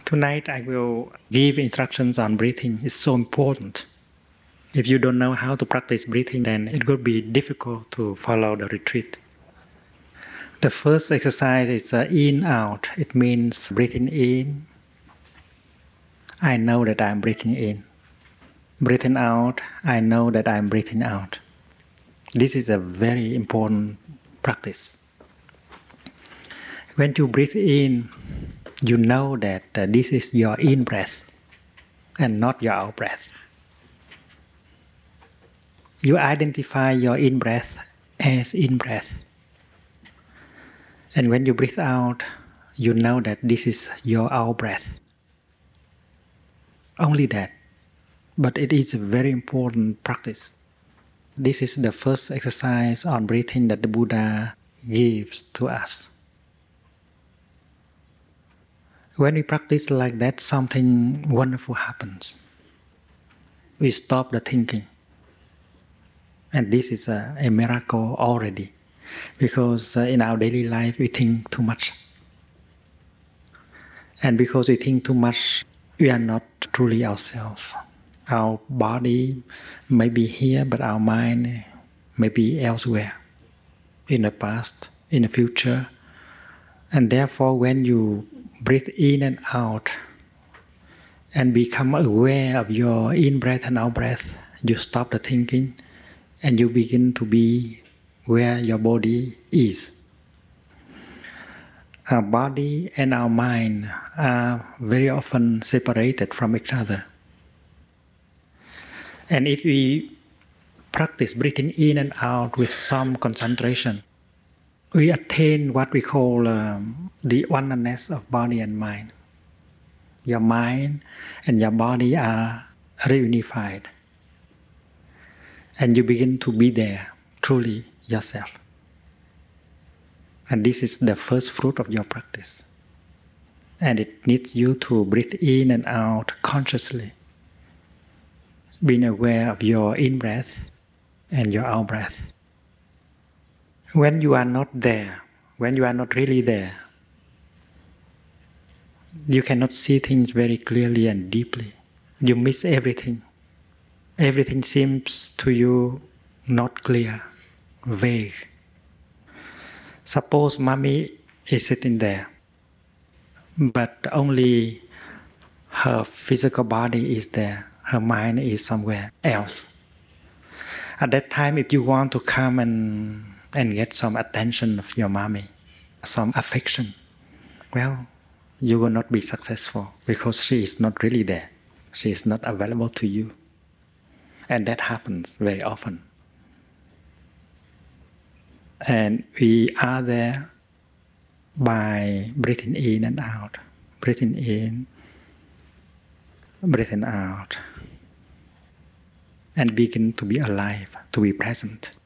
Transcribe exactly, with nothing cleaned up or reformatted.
Tonight I will give instructions on breathing. It's so important. If you don't know how to practice breathing, then it would be difficult to follow the retreat. The first exercise is uh, in-out. It means breathing in. I know that I'm breathing in. Breathing out. I know that I'm breathing out. This is a very important practice. When you breathe in, you know that uh, this is your in-breath and not your out-breath. You identify your in-breath as in-breath. And when you breathe out, you know that this is your out-breath. Only that. But it is a very important practice. This is the first exercise on breathing that the Buddha gives to us. When we practice like that, something wonderful happens. We stop the thinking. And this is a, a miracle already. Because uh, in our daily life, we think too much. And because we think too much, we are not truly ourselves. Our body may be here, but our mind may be elsewhere. In the past, in the future. And therefore, when you breathe in and out and become aware of your in-breath and out-breath, you stop the thinking and you begin to be where your body is. Our body and our mind are very often separated from each other. And if we practice breathing in and out with some concentration, we attain what we call um, the oneness of body and mind. Your mind and your body are reunified. And you begin to be there, truly yourself. And this is the first fruit of your practice. And it needs you to breathe in and out consciously, being aware of your in-breath and your out-breath. When you are not there, when you are not really there, you cannot see things very clearly and deeply. You miss everything. Everything seems to you not clear, vague. Suppose Mommy is sitting there, but only her physical body is there. Her mind is somewhere else. At that time, if you want to come and, and get some attention of your Mommy, some affection, well, you will not be successful because she is not really there. She is not available to you. And that happens very often. And we are there by breathing in and out, breathing in, breathing out, and begin to be alive, to be present.